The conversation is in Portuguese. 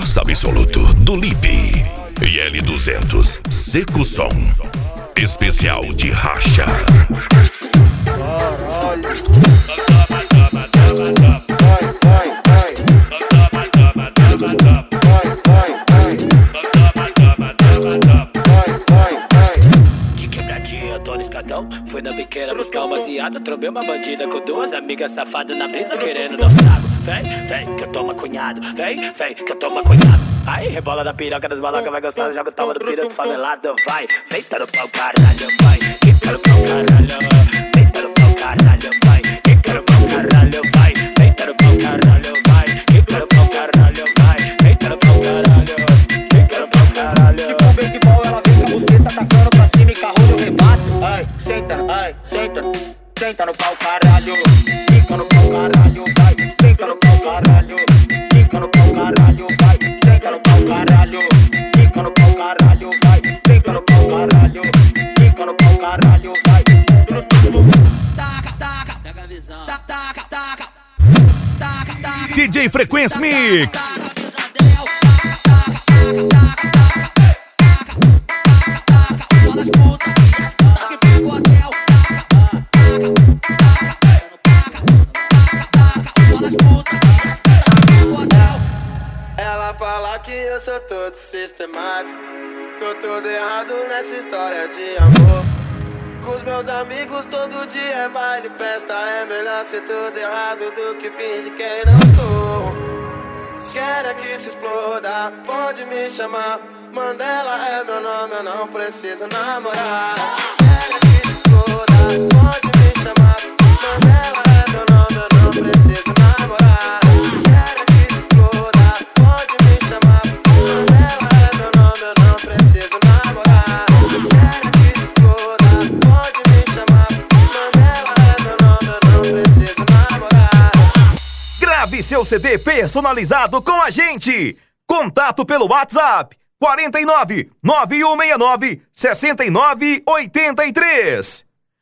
Força Absoluto do Lipe. E L200 Seco Som. Especial de racha. De quebradinha, tô no escadão. Fui na biqueira buscar uma baseada. Trombei uma bandida com duas amigas safadas na brisa querendo dar um trago. Vem, que eu tô macunhado. Vem, que eu tô macunhado. Aí, rebola na piroca das malocas, vai gostar, joga o toma do piroto favelado. Vai, senta no pau, caralho, vai. Quica no pau, caralho. Senta no pau, caralho, vai. Quica no pau, caralho, vai. Senta no pau, caralho, vai. Quica no pau, caralho, vai. Senta no pau, caralho. Quica no pau, caralho. Se for beisebol, ela vem com a buceta tacando pra cima e carro eu rebato. Ai, senta no pau, caralho. Quica no pau, caralho, vai. Senta no pau, caralho. Quica no pau, caralho, vai. Senta no pau, caralho. Quica no pau, caralho, vai. Senta no pau, caralho. Quica no pau, caralho, vai. Taca, pega a visão. Taca. DJ Frequência Mix. Ela fala que eu sou todo sistemático, sou todo errado nessa história de amor. Com os meus amigos todo dia é baile, festa. É melhor ser todo errado do que fingir quem não sou. Quero que se exploda, pode me chamar. Mandela é meu nome, eu não preciso namorar. Quero que se exploda, pode me chamar. Mandela é meu nome, eu não preciso namorar. Quero que se exploda, pode me chamar. Mandela é meu nome, eu não preciso namorar. Quero que se exploda, pode me chamar. Mandela é meu nome, eu não preciso namorar. Grave seu CD personalizado com a gente. Contato pelo WhatsApp 49 9169 6983.